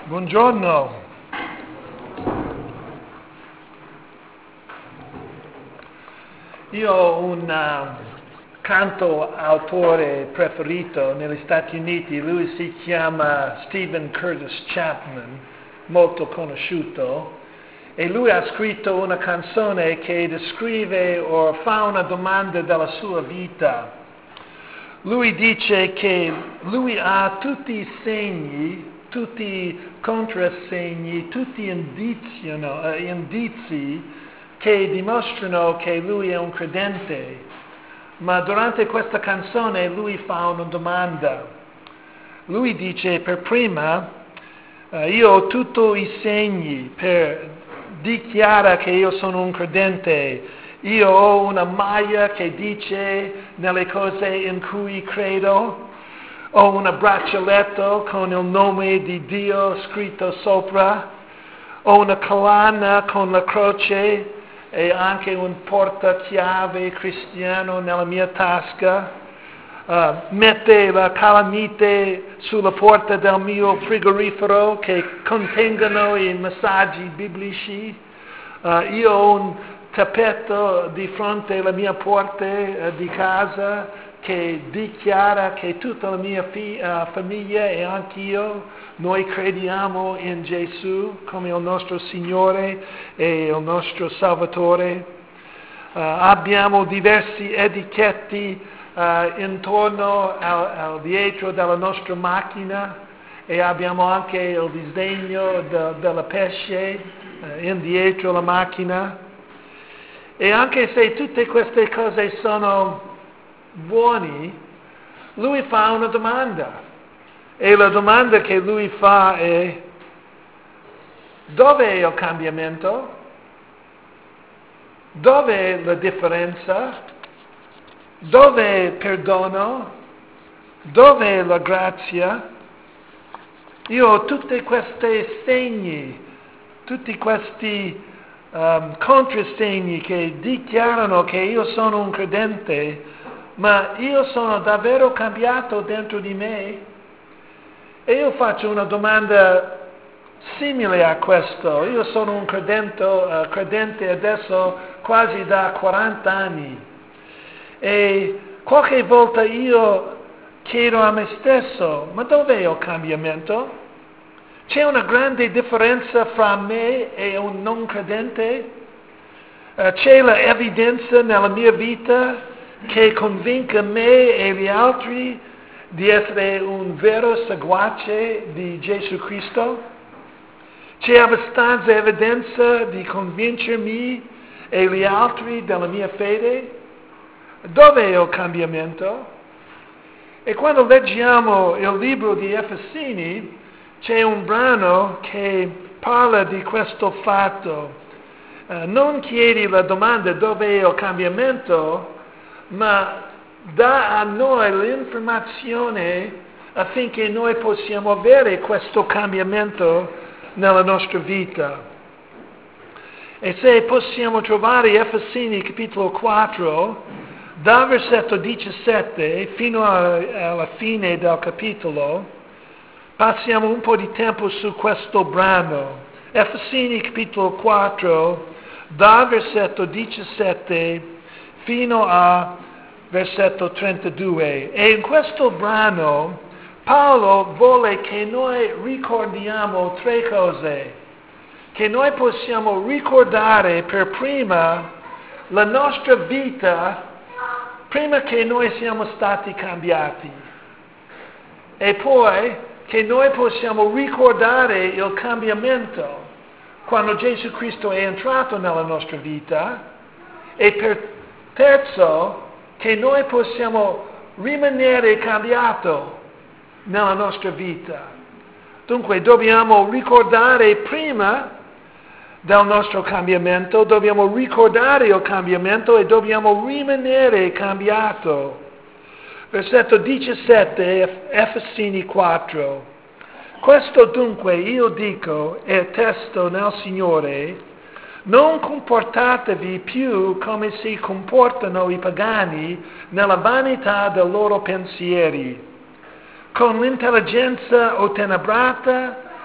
Buongiorno. Io ho un cantautore preferito negli Stati Uniti, lui si chiama Stephen Curtis Chapman, molto conosciuto, e lui ha scritto una canzone che descrive o fa una domanda della sua vita. Lui dice che lui ha tutti i segni, tutti i contrassegni, tutti indizi che dimostrano che lui è un credente, ma durante questa canzone lui fa una domanda. Lui dice, per prima, io ho tutti i segni per dichiarare che io sono un credente. Io ho una maglia che dice nelle cose in cui credo, ho un braccialetto con il nome di Dio scritto sopra, ho una collana con la croce e anche un portachiave cristiano nella mia tasca. Mette la calamite sulla porta del mio frigorifero che contengono i messaggi biblici. Io ho un tappeto di fronte alla mia porta di casa che dichiara che tutta la mia famiglia e anch'io, noi crediamo in Gesù come il nostro Signore e il nostro Salvatore. Abbiamo diversi etichetti intorno al dietro della nostra macchina e abbiamo anche il disegno della pesce indietro la macchina. E anche se tutte queste cose sono buone, lui fa una domanda. E la domanda che lui fa è: dov'è il cambiamento? Dov'è la differenza? Dov'è il perdono? Dov'è la grazia? Io ho tutti questi segni, tutti questi contrassegni che dichiarano che io sono un credente, ma io sono davvero cambiato dentro di me? E io faccio una domanda simile a questo. Io sono un credente adesso quasi da 40 anni e qualche volta io chiedo a me stesso: ma dov'è il cambiamento? C'è una grande differenza fra me e un non credente? C'è l'evidenza nella mia vita che convinca me e gli altri di essere un vero seguace di Gesù Cristo? C'è abbastanza evidenza di convincermi e gli altri della mia fede? Dov'è il cambiamento? E quando leggiamo il libro di Efesini, c'è un brano che parla di questo fatto. Non chiedi la domanda dov'è il cambiamento, ma dà a noi l'informazione affinché noi possiamo avere questo cambiamento nella nostra vita. E se possiamo trovare Efesini capitolo 4, dal versetto 17 fino alla fine del capitolo, passiamo un po' di tempo su questo brano. Efesini capitolo 4, dal versetto 17 fino al versetto 32. E in questo brano Paolo vuole che noi ricordiamo tre cose. Che noi possiamo ricordare per prima la nostra vita prima che noi siamo stati cambiati. E poi che noi possiamo ricordare il cambiamento quando Gesù Cristo è entrato nella nostra vita. E per terzo, che noi possiamo rimanere cambiato nella nostra vita. Dunque dobbiamo ricordare prima del nostro cambiamento, dobbiamo ricordare il cambiamento e dobbiamo rimanere cambiato. Versetto 17, Efesini 4. Questo dunque io dico e testo nel Signore: non comportatevi più come si comportano i pagani nella vanità dei loro pensieri, con l'intelligenza ottenebrata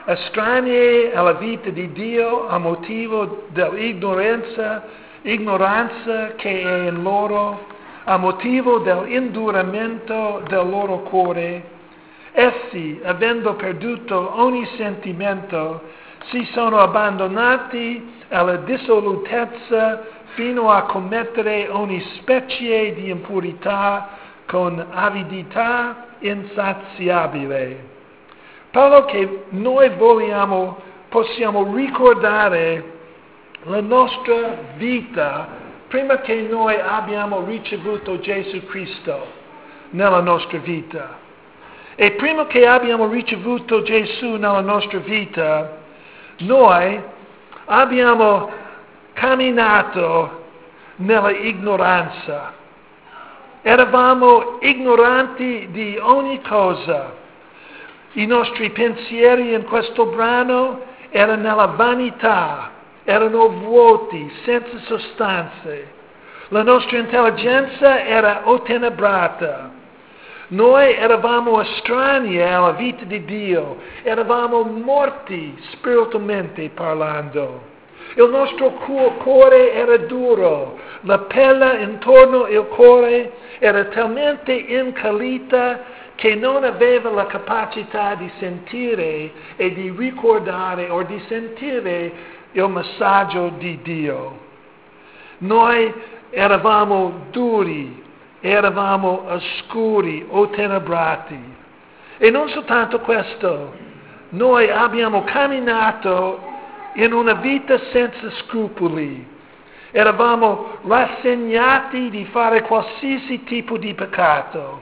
estranei alla vita di Dio a motivo dell'ignoranza che è in loro, a motivo dell'induramento del loro cuore. Essi, avendo perduto ogni sentimento, si sono abbandonati alla dissolutezza fino a commettere ogni specie di impurità con avidità insaziabile. Paolo che noi possiamo ricordare la nostra vita prima che noi abbiamo ricevuto Gesù Cristo nella nostra vita. E prima che abbiamo ricevuto Gesù nella nostra vita, noi abbiamo camminato nella ignoranza. Eravamo ignoranti di ogni cosa. I nostri pensieri in questo brano erano nella vanità, erano vuoti, senza sostanze. La nostra intelligenza era ottenebrata. Noi eravamo estranei alla vita di Dio, eravamo morti spiritualmente parlando. Il nostro cuore era duro, la pelle intorno al cuore era talmente incallita che non aveva la capacità di sentire e di ricordare o di sentire il messaggio di Dio. Noi eravamo duri, eravamo oscuri, ottenebrati. E non soltanto questo, noi abbiamo camminato in una vita senza scrupoli. Eravamo rassegnati di fare qualsiasi tipo di peccato.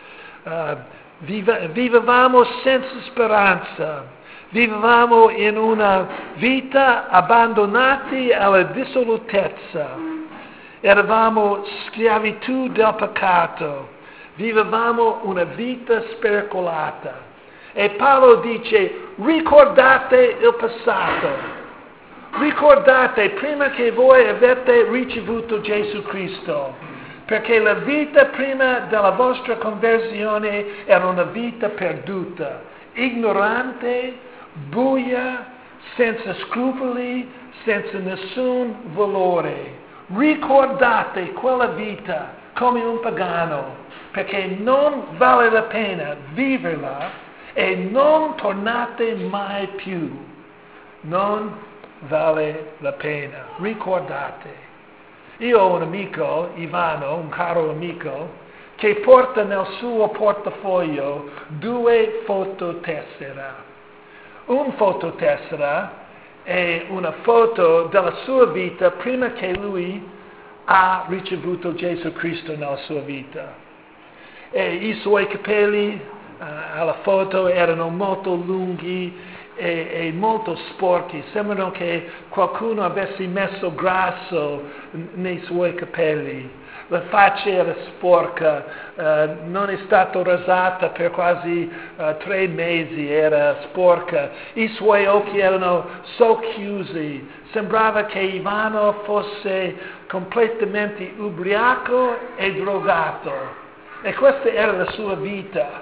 Vivevamo senza speranza. Vivevamo in una vita abbandonati alla dissolutezza. Eravamo schiavitù del peccato, vivevamo una vita spericolata. E Paolo dice, ricordate il passato, ricordate prima che voi avete ricevuto Gesù Cristo, perché la vita prima della vostra conversione era una vita perduta, ignorante, buia, senza scrupoli, senza nessun valore. Ricordate quella vita come un pagano, perché non vale la pena viverla e non tornate mai più. Non vale la pena. Ricordate. Io ho un amico, Ivano, un caro amico, che porta nel suo portafoglio 2 fototessere. Un fototessera è una foto della sua vita prima che lui ha ricevuto Gesù Cristo nella sua vita. E i suoi capelli alla foto erano molto lunghi e molto sporchi. Sembrano che qualcuno avesse messo grasso nei suoi capelli. La faccia era sporca, non è stata rasata per quasi 3 mesi, era sporca. I suoi occhi erano socchiusi. Sembrava che Ivano fosse completamente ubriaco e drogato. E questa era la sua vita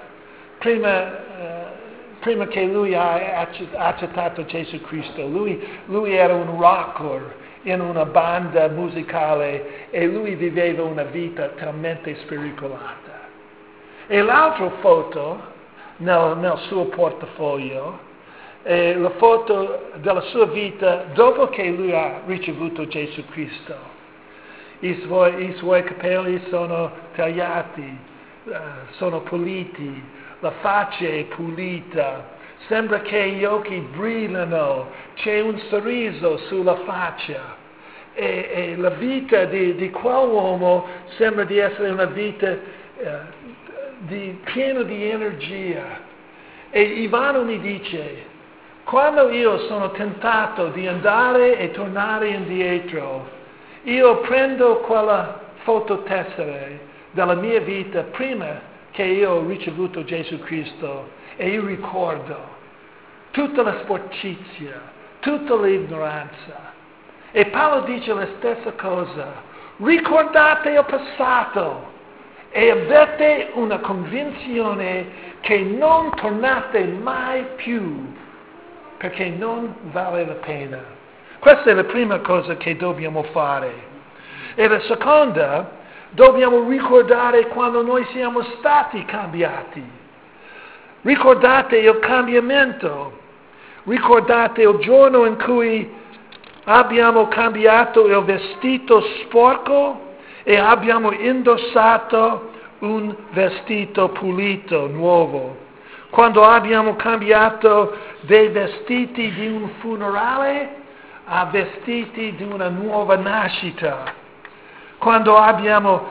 prima che lui ha accettato Gesù Cristo. Lui era un rocker in una banda musicale e lui viveva una vita talmente spericolata. E l'altra foto nel suo portafoglio è la foto della sua vita dopo che lui ha ricevuto Gesù Cristo. I suoi capelli sono tagliati, sono puliti, la faccia è pulita, sembra che gli occhi brillano, c'è un sorriso sulla faccia e la vita di quell'uomo sembra di essere una vita piena di energia. E Ivano mi dice, quando io sono tentato di andare e tornare indietro, io prendo quella fototessera della mia vita prima che io ho ricevuto Gesù Cristo e io ricordo tutta la sporcizia, tutta l'ignoranza. E Paolo dice la stessa cosa. Ricordate il passato e avete una convinzione che non tornate mai più perché non vale la pena. Questa è la prima cosa che dobbiamo fare. E la seconda, dobbiamo ricordare quando noi siamo stati cambiati. Ricordate il cambiamento. Ricordate il giorno in cui abbiamo cambiato il vestito sporco e abbiamo indossato un vestito pulito, nuovo. Quando abbiamo cambiato dei vestiti di un funerale a vestiti di una nuova nascita. Quando abbiamo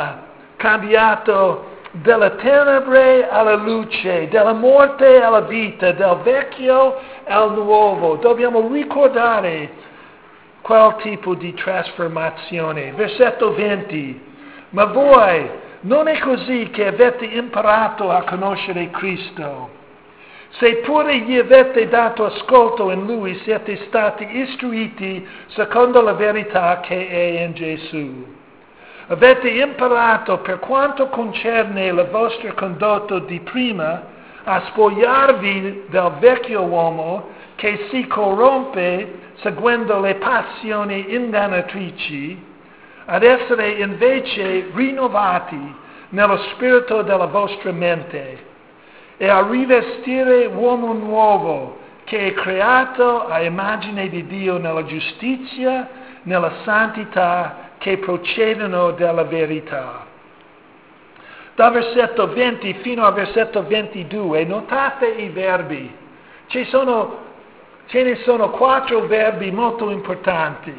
cambiato dalla tenebre alla luce, dalla morte alla vita, dal vecchio al nuovo. Dobbiamo ricordare quel tipo di trasformazione. Versetto 20. Ma voi non è così che avete imparato a conoscere Cristo. Seppure gli avete dato ascolto in Lui, siete stati istruiti secondo la verità che è in Gesù. Avete imparato, per quanto concerne la vostra condotta di prima, a spogliarvi del vecchio uomo che si corrompe seguendo le passioni ingannatrici, ad essere invece rinnovati nello spirito della vostra mente e a rivestire uomo nuovo che è creato a immagine di Dio nella giustizia, nella santità che procedono dalla verità. Dal versetto 20 fino al versetto 22 notate i verbi. Ce ne sono 4 verbi molto importanti.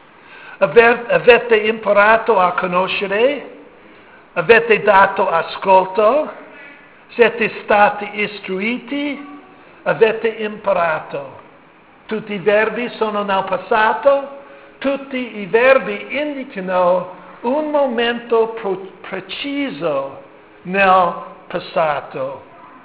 Avete imparato a conoscere, avete dato ascolto, siete stati istruiti, avete imparato. Tutti i verbi sono nel passato. Tutti i verbi indicano un momento preciso nel passato.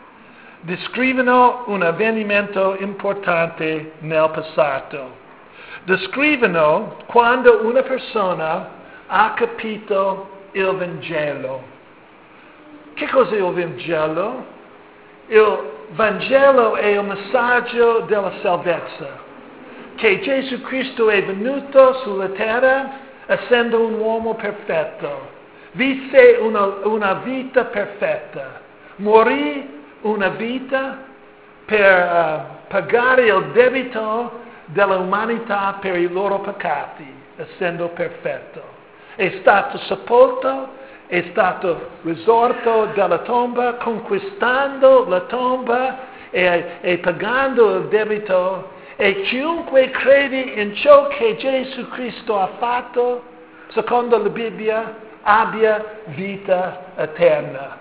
Descrivono un avvenimento importante nel passato. Descrivono quando una persona ha capito il Vangelo. Che cos'è il Vangelo? Il Vangelo è il messaggio della salvezza. Che Gesù Cristo è venuto sulla terra essendo un uomo perfetto, visse una vita perfetta, morì una vita per pagare il debito dell'umanità per i loro peccati, essendo perfetto. È stato sepolto, è stato risorto dalla tomba, conquistando la tomba e pagando il debito. E chiunque crede in ciò che Gesù Cristo ha fatto, secondo la Bibbia, abbia vita eterna.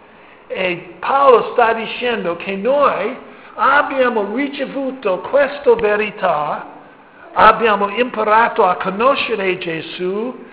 E Paolo sta dicendo che noi abbiamo ricevuto questa verità, abbiamo imparato a conoscere Gesù,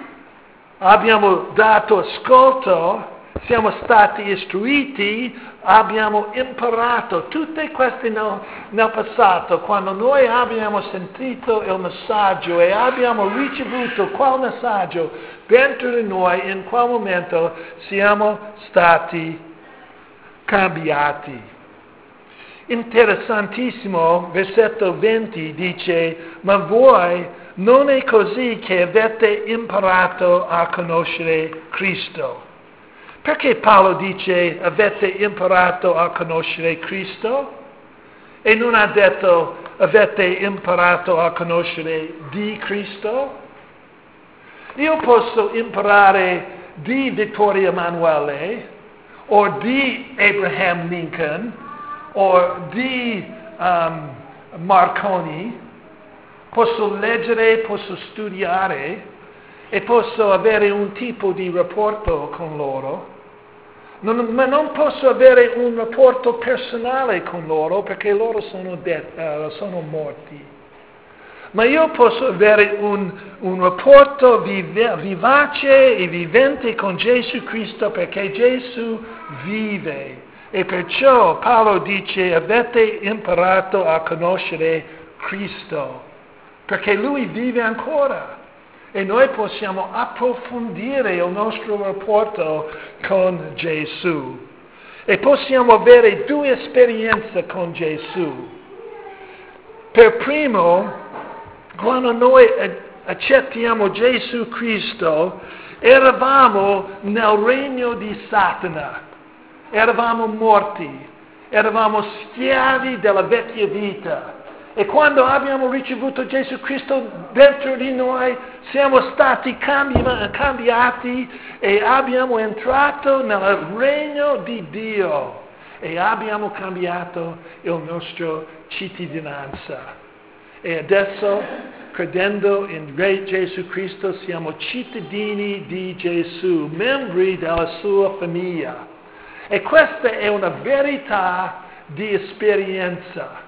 abbiamo dato ascolto, siamo stati istruiti, abbiamo imparato tutte queste nel passato, quando noi abbiamo sentito il messaggio e abbiamo ricevuto quel messaggio dentro di noi, in quel momento siamo stati cambiati. Interessantissimo, versetto 20 dice, ma voi non è così che avete imparato a conoscere Cristo. Perché Paolo dice avete imparato a conoscere Cristo? E non ha detto avete imparato a conoscere di Cristo? Io posso imparare di Vittorio Emanuele, o di Abraham Lincoln, o di Marconi, posso leggere, posso studiare e posso avere un tipo di rapporto con loro, ma non posso avere un rapporto personale con loro perché loro sono morti. Ma io posso avere un rapporto vivace e vivente con Gesù Cristo perché Gesù vive. E perciò Paolo dice avete imparato a conoscere Cristo, perché Lui vive ancora. E noi possiamo approfondire il nostro rapporto con Gesù. E possiamo avere 2 esperienze con Gesù. per primo, quando noi accettiamo Gesù Cristo, eravamo nel regno di Satana, eravamo morti, eravamo schiavi della vecchia vita. E quando abbiamo ricevuto Gesù Cristo dentro di noi, siamo stati cambiati e abbiamo entrato nel regno di Dio e abbiamo cambiato la nostra cittadinanza. E adesso, credendo in Re Gesù Cristo, siamo cittadini di Gesù, membri della sua famiglia. E questa è una verità di esperienza.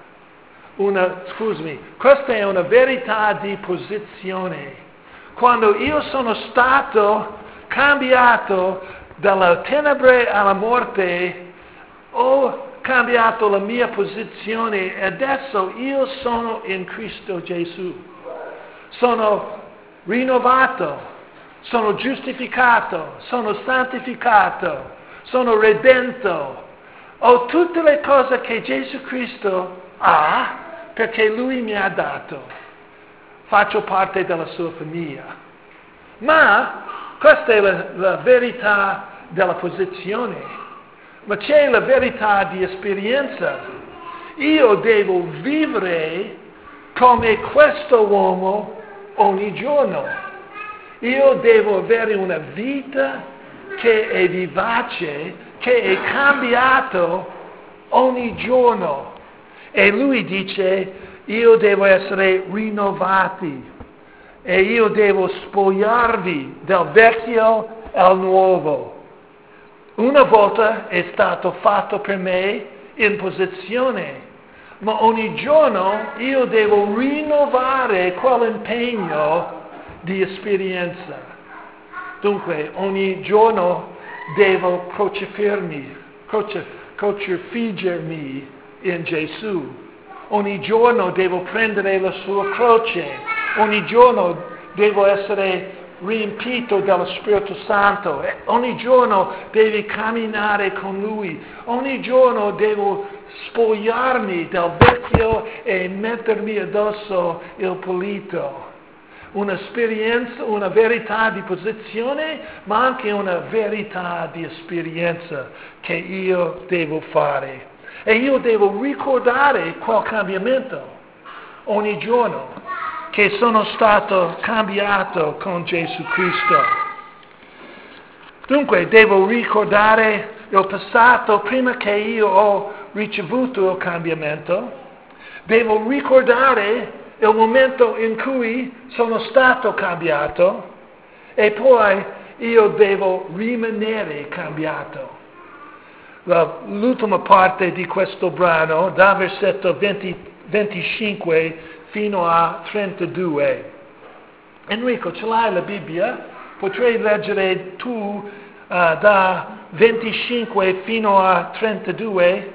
Questa è una verità di posizione. Quando io sono stato cambiato dalla tenebre alla morte, ho cambiato la mia posizione e adesso io sono in Cristo Gesù. Sono rinnovato, sono giustificato, sono santificato, sono redento. Ho tutte le cose che Gesù Cristo ha perché Lui mi ha dato. Faccio parte della sua famiglia. Ma questa è la verità della posizione. Ma c'è la verità di esperienza. Io devo vivere come questo uomo ogni giorno. Io devo avere una vita che è vivace, che è cambiato ogni giorno. E lui dice, io devo essere rinnovati e io devo spogliarvi del vecchio al nuovo. Una volta è stato fatto per me in posizione, ma ogni giorno io devo rinnovare quell'impegno di esperienza. Dunque, ogni giorno devo crocifiggermi in Gesù. Ogni giorno devo prendere la sua croce. Ogni giorno devo essere riempito dello Spirito Santo. E ogni giorno devi camminare con Lui. Ogni giorno devo spogliarmi del vecchio e mettermi addosso il pulito. Un'esperienza, una verità di posizione, ma anche una verità di esperienza che io devo fare. E io devo ricordare quel cambiamento ogni giorno, che sono stato cambiato con Gesù Cristo. Dunque devo ricordare il passato prima che io ho ricevuto il cambiamento. Devo ricordare il momento in cui sono stato cambiato e poi io devo rimanere cambiato. L'ultima parte di questo brano, da versetto 25 fino a 32. Enrico, ce l'hai la Bibbia? Potrei leggere tu da 25 fino a 32?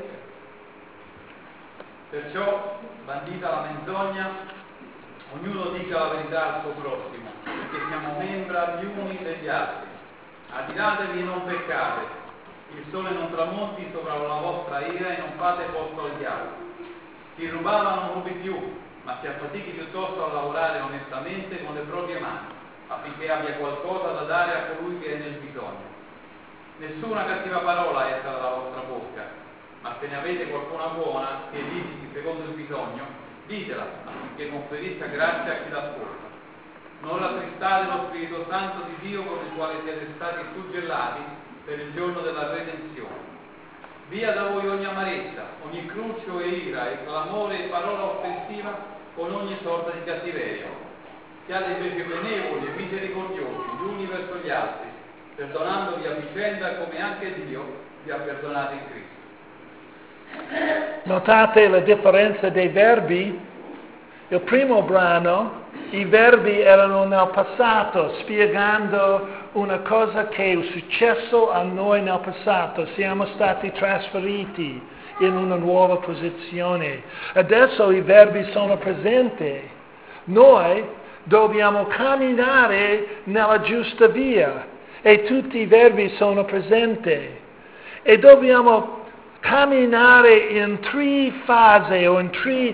Perciò, bandita la menzogna, ognuno dica la verità al suo prossimo, perché siamo membra gli uni degli altri. Addiratevi e non peccate. Il sole non tramonti sopra la vostra ira e non fate posto al diavolo. Chi rubava non rubi più, ma si affatichi piuttosto a lavorare onestamente con le proprie mani, affinché abbia qualcosa da dare a colui che è nel bisogno. Nessuna cattiva parola esca dalla vostra bocca, ma se ne avete qualcuna buona che edifichi secondo il bisogno, ditela, affinché conferisca grazia a chi l'ascolta. Non rattristate lo Spirito Santo di Dio con il quale siete stati suggellati per il giorno della redenzione. Via da voi ogni amarezza, ogni cruccio e ira, e clamore e parola offensiva con ogni sorta di cattiveria. Siate invece benevoli e misericordiosi gli uni verso gli altri, perdonandovi a vicenda come anche Dio vi ha perdonato in Cristo. Notate la differenza dei verbi? Il primo brano, i verbi erano nel passato, spiegando una cosa che è successo a noi nel passato. Siamo stati trasferiti in una nuova posizione. Adesso i verbi sono presenti. Noi dobbiamo camminare nella giusta via e tutti i verbi sono presenti. E dobbiamo camminare in tre fasi o in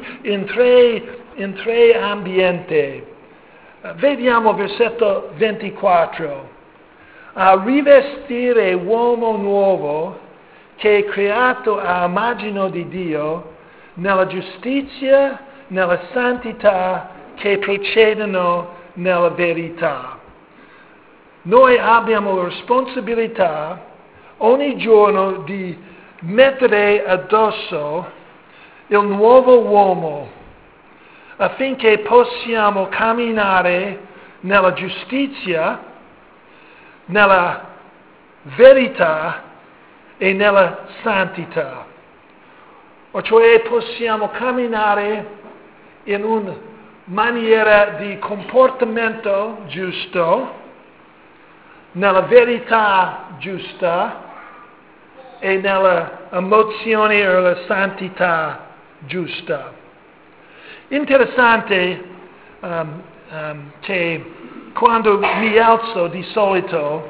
tre ambienti. Vediamo versetto 24. A rivestire uomo nuovo che è creato a immagine di Dio nella giustizia, nella santità che procedono nella verità. Noi abbiamo la responsabilità ogni giorno di mettere addosso il nuovo uomo affinché possiamo camminare nella giustizia, nella verità e nella santità. O cioè possiamo camminare in una maniera di comportamento giusto, nella verità giusta e nella emozione o la santità giusta. Interessante che quando mi alzo di solito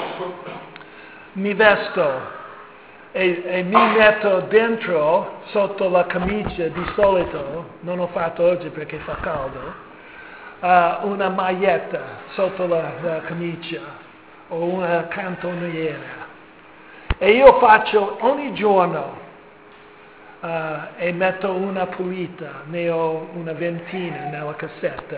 mi vesto e mi metto dentro sotto la camicia di solito, non ho fatto oggi perché fa caldo, una maglietta sotto la camicia o una cantoniera. E io faccio ogni giorno e metto una pulita, ne ho una ventina nella cassetta.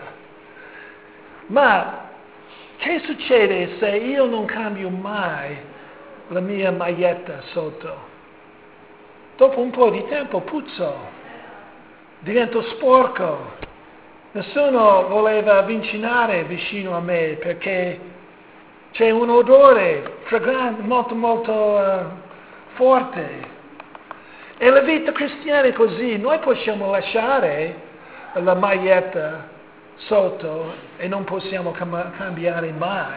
Ma che succede se io non cambio mai la mia maglietta sotto? Dopo un po' di tempo puzzo, divento sporco. Nessuno voleva avvicinare vicino a me perché c'è un odore fragrante, molto forte. E la vita cristiana è così, noi possiamo lasciare la maglietta sotto e non possiamo cambiare mai.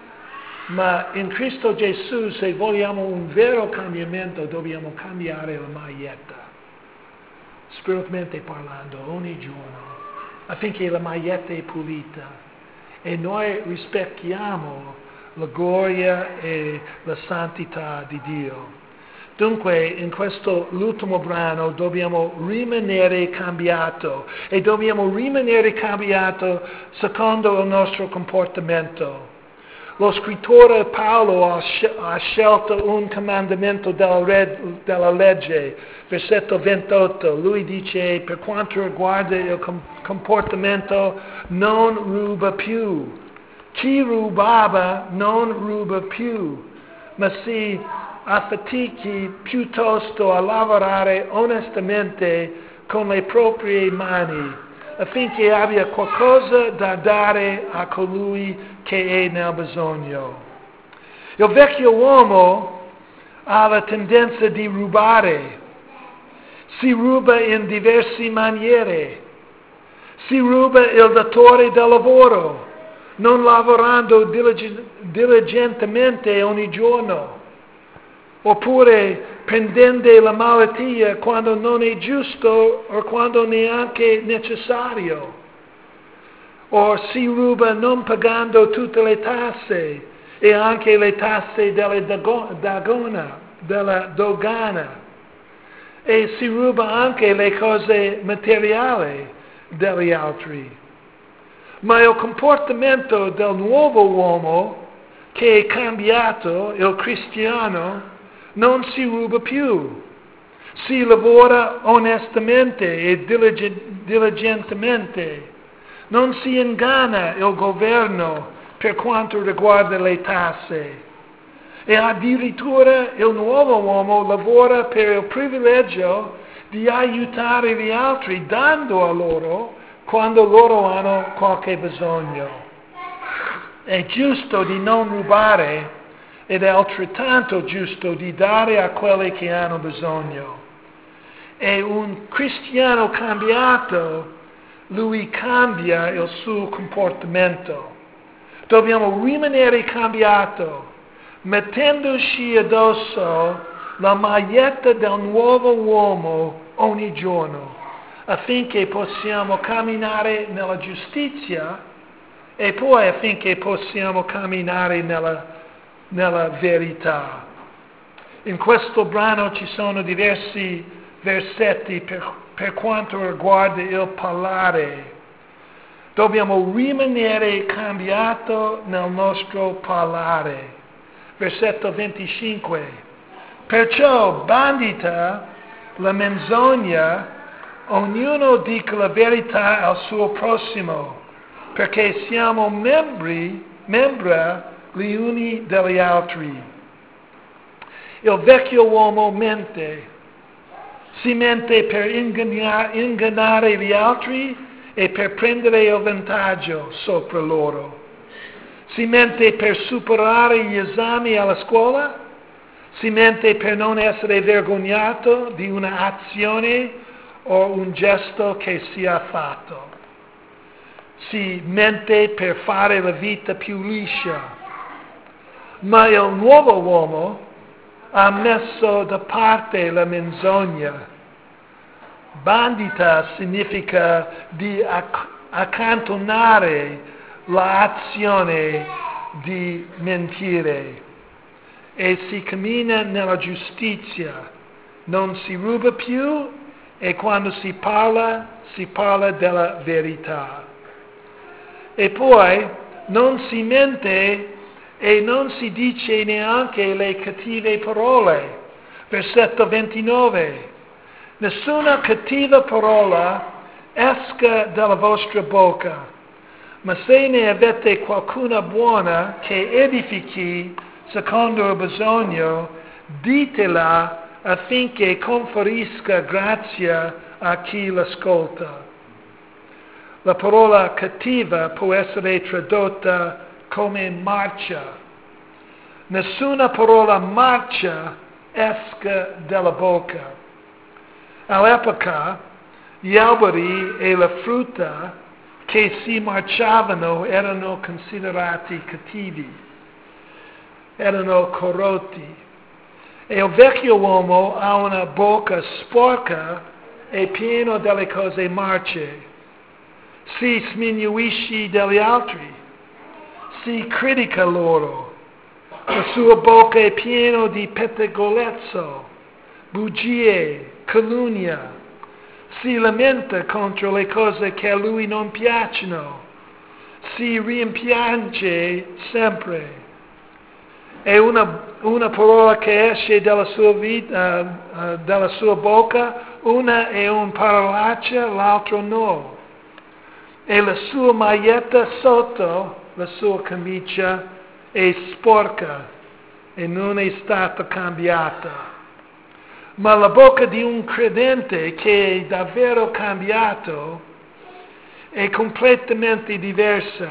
Ma in Cristo Gesù, se vogliamo un vero cambiamento, dobbiamo cambiare la maglietta, spiritualmente parlando, ogni giorno, affinché la maglietta è pulita e noi rispecchiamo la gloria e la santità di Dio. Dunque, in questo l'ultimo brano dobbiamo rimanere cambiato e dobbiamo rimanere cambiato secondo il nostro comportamento. Lo scrittore Paolo ha scelto un comandamento della legge, versetto 28. Lui dice, per quanto riguarda il comportamento, non ruba più. Chi rubava non ruba più, ma si affatichi piuttosto a lavorare onestamente con le proprie mani, affinché abbia qualcosa da dare a colui che è nel bisogno. Il vecchio uomo ha la tendenza di rubare. Si ruba in diverse maniere. Si ruba il datore del lavoro, non lavorando diligentemente ogni giorno. Oppure prendendo la malattia quando non è giusto o quando neanche necessario. O si ruba non pagando tutte le tasse e anche le tasse della dogana. E si ruba anche le cose materiali degli altri. Ma il comportamento del nuovo uomo che è cambiato, il cristiano, non si ruba più, si lavora onestamente e diligentemente, non si inganna il governo per quanto riguarda le tasse e addirittura il nuovo uomo lavora per il privilegio di aiutare gli altri dando a loro quando loro hanno qualche bisogno. È giusto di non rubare ed è altrettanto giusto di dare a quelli che hanno bisogno. E un cristiano cambiato, lui cambia il suo comportamento. Dobbiamo rimanere cambiato, mettendoci addosso la maglietta del nuovo uomo ogni giorno, affinché possiamo camminare nella giustizia e poi affinché possiamo camminare nella verità. In questo brano ci sono diversi versetti per quanto riguarda il parlare. Dobbiamo rimanere cambiato nel nostro parlare. Versetto 25. Perciò bandita la menzogna, ognuno dica la verità al suo prossimo, perché siamo membra gli uni degli altri. Il vecchio uomo mente, si mente per ingannare gli altri e per prendere il vantaggio sopra loro. Si mente per superare gli esami alla scuola, si mente per non essere vergognato di un'azione o un gesto che sia fatto. Si mente per fare la vita più liscia. Ma il nuovo uomo ha messo da parte la menzogna. Bandita significa di accantonare l'azione di mentire e si cammina nella giustizia, non si ruba più e quando si parla della verità. E poi non si mente e non si dice neanche le cattive parole. Versetto 29. Nessuna cattiva parola esca dalla vostra bocca, ma se ne avete qualcuna buona che edifichi secondo il bisogno, ditela affinché conferisca grazia a chi l'ascolta. La parola cattiva può essere tradotta come marcia. Nessuna parola marcia esca dalla bocca. All'epoca gli alberi e la frutta che si marciavano erano considerati cattivi, erano corrotti. E il vecchio uomo ha una bocca sporca e piena delle cose marce. Si sminuisce degli altri, si critica loro. La sua bocca è piena di pettegolezzo, bugie, calunnia, si lamenta contro le cose che a lui non piacciono, si rimpiange sempre. È una parola che esce dalla sua vita, dalla sua bocca, una è un parolaccia, l'altro no. E la sua maglietta sotto, la sua camicia, è sporca e non è stata cambiata. Ma la bocca di un credente che è davvero cambiato è completamente diversa.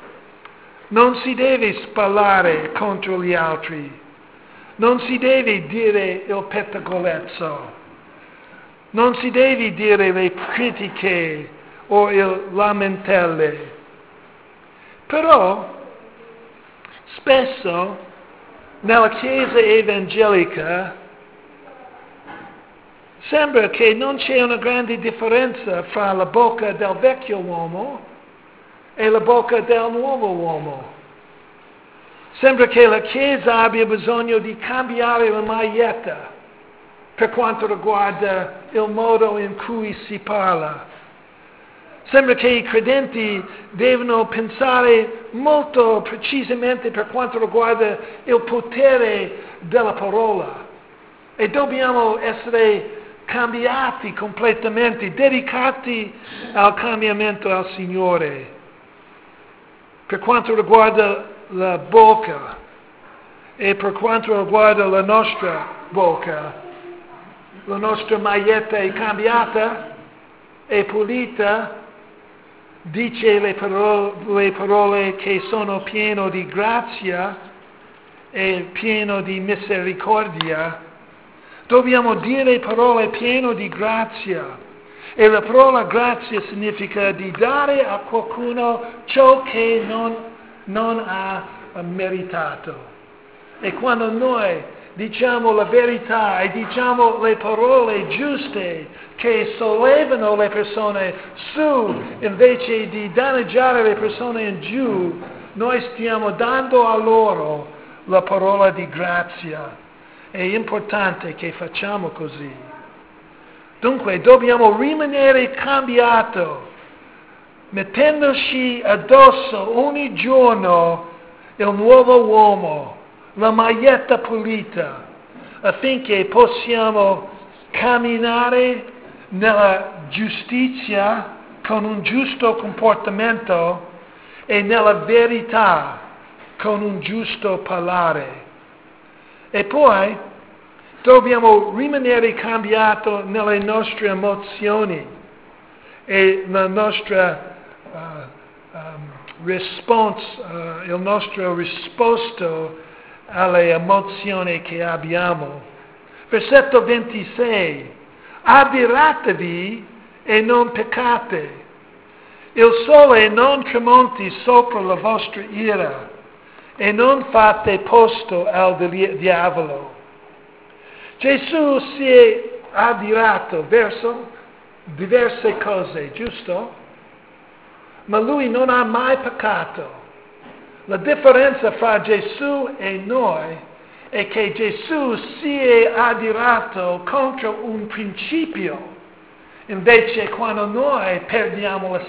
Non si deve spallare contro gli altri, non si deve dire il pettegolezzo, non si deve dire le critiche o il lamentele. Però spesso nella Chiesa evangelica sembra che non c'è una grande differenza fra la bocca del vecchio uomo e la bocca del nuovo uomo. Sembra che la Chiesa abbia bisogno di cambiare la maglietta per quanto riguarda il modo in cui si parla. Sembra che i credenti devono pensare molto precisamente per quanto riguarda il potere della parola. E dobbiamo essere cambiati completamente, dedicati al cambiamento al Signore. Per quanto riguarda la bocca e per quanto riguarda la nostra bocca, la nostra maglietta è cambiata, è pulita, dice le parole che sono piene di grazia e pieno di misericordia. Dobbiamo dire parole piene di grazia. E la parola grazia significa di dare a qualcuno ciò che non ha meritato. E quando noi diciamo la verità e diciamo le parole giuste che sollevano le persone su invece di danneggiare le persone in giù, noi stiamo dando a loro la parola di grazia. È importante che facciamo così. Dunque dobbiamo rimanere cambiati, mettendoci addosso ogni giorno il nuovo uomo, la maglietta pulita, affinché possiamo camminare nella giustizia con un giusto comportamento e nella verità con un giusto parlare. E poi dobbiamo rimanere cambiati nelle nostre emozioni e la nostra il nostro risposto alle emozioni che abbiamo. Versetto 26. Adiratevi e non peccate. Il sole non tramonti sopra la vostra ira e non fate posto al diavolo. Gesù si è adirato verso diverse cose, giusto? Ma lui non ha mai peccato. La differenza fra Gesù e noi è che Gesù si è adirato contro un principio. Invece quando noi perdiamo la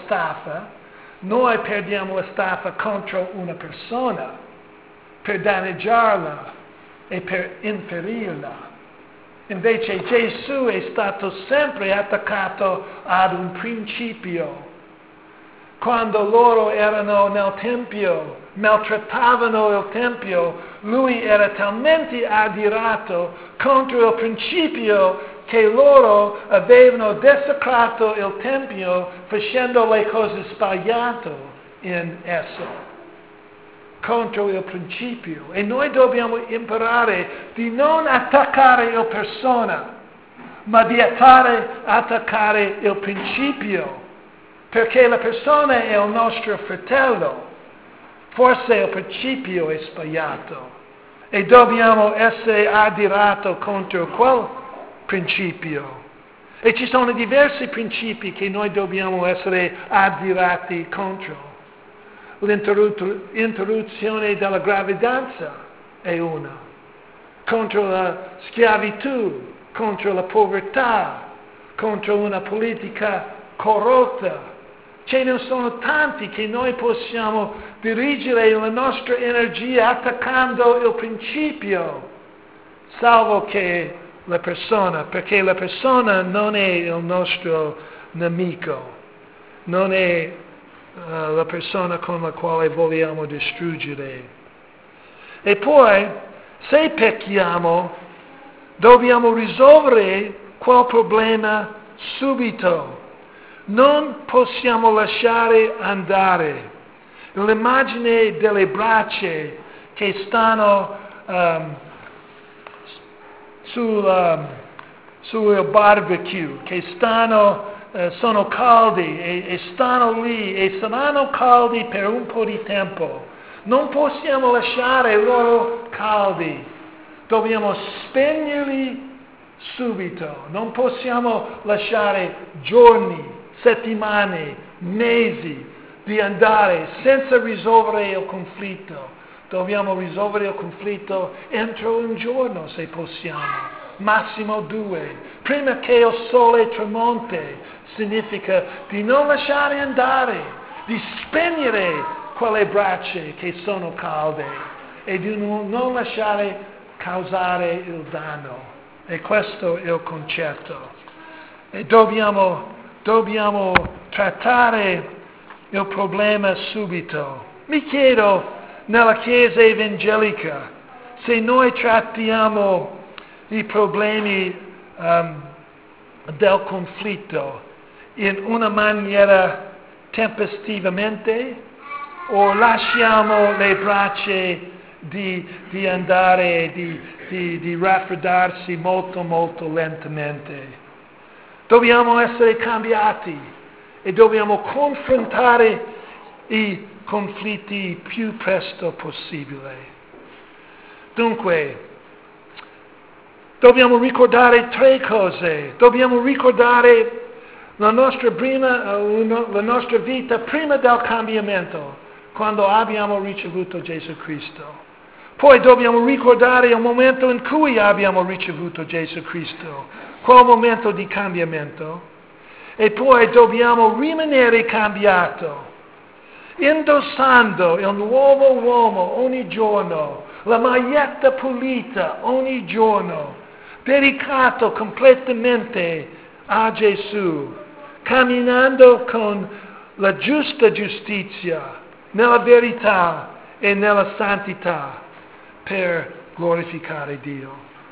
staffa contro una persona per danneggiarla e per inferirla. Invece Gesù è stato sempre attaccato ad un principio. Quando loro erano nel Tempio, maltrattavano il Tempio, lui era talmente adirato contro il principio che loro avevano desecrato il Tempio facendo le cose sbagliate in esso. Contro il principio. E noi dobbiamo imparare di non attaccare la persona, ma di attaccare il principio. Perché la persona è il nostro fratello. Forse il principio è sbagliato. E dobbiamo essere adirati contro quel principio. E ci sono diversi principi che noi dobbiamo essere adirati contro. L'interruzione della gravidanza è una. Contro la schiavitù, contro la povertà, contro una politica corrotta. Ce ne sono tanti che noi possiamo dirigere la nostra energia attaccando il principio, salvo che la persona, perché la persona non è il nostro nemico, non è la persona con la quale vogliamo distruggere. E poi, se pecchiamo, dobbiamo risolvere quel problema subito. Non possiamo lasciare andare. L'immagine delle braccia che stanno sul barbecue, che sono caldi e stanno lì e saranno caldi per un po' di tempo. Non possiamo lasciare loro caldi. Dobbiamo spegnerli subito. Non possiamo lasciare giorni, settimane, mesi di andare senza risolvere il conflitto. Dobbiamo risolvere il conflitto entro un giorno se possiamo, massimo 2. Prima che il sole tramonti significa di non lasciare andare, di spegnere quelle braccia che sono calde e di non lasciare causare il danno. E questo è il concetto. E dobbiamo trattare il problema subito. Mi chiedo, nella Chiesa evangelica, se noi trattiamo i problemi del conflitto in una maniera tempestivamente o lasciamo le braccia di andare, di raffreddarsi molto molto lentamente. Dobbiamo essere cambiati e dobbiamo confrontare i conflitti il più presto possibile. Dunque, dobbiamo ricordare 3 cose. Dobbiamo ricordare la nostra vita prima del cambiamento, quando abbiamo ricevuto Gesù Cristo. Poi dobbiamo ricordare il momento in cui abbiamo ricevuto Gesù Cristo, quel momento di cambiamento, e poi dobbiamo rimanere cambiato, indossando il nuovo uomo ogni giorno, la maglietta pulita ogni giorno, dedicato completamente a Gesù, camminando con la giusta giustizia, nella verità e nella santità, per glorificare Dio.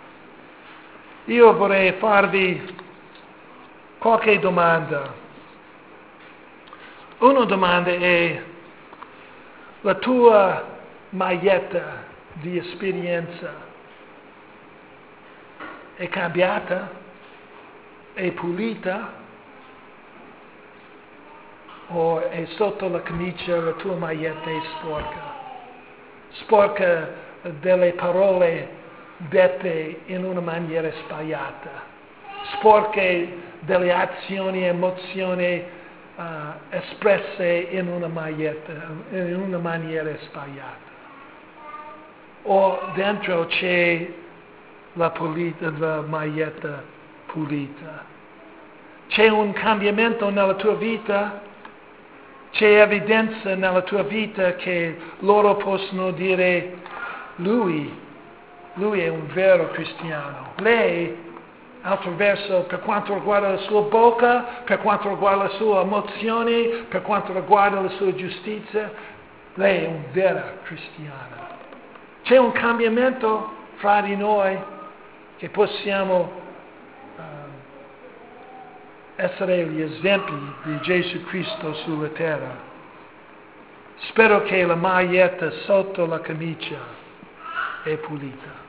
Io vorrei farvi qualche domanda. Una domanda è: la tua maglietta di esperienza è cambiata? È pulita? O è sotto la camicia la tua maglietta è sporca? Sporca delle parole dette in una maniera sbagliata, sporche delle azioni e emozioni espresse in una maniera sbagliata. O dentro c'è la maglietta pulita. C'è un cambiamento nella tua vita? C'è evidenza nella tua vita che loro possono dire: lui è un vero cristiano. Lei, altro verso, per quanto riguarda la sua bocca, per quanto riguarda le sue emozioni, per quanto riguarda la sua giustizia, lei è un vero cristiano. C'è un cambiamento fra di noi che possiamo essere gli esempi di Gesù Cristo sulla terra. Spero che la maglietta sotto la camicia è pulita.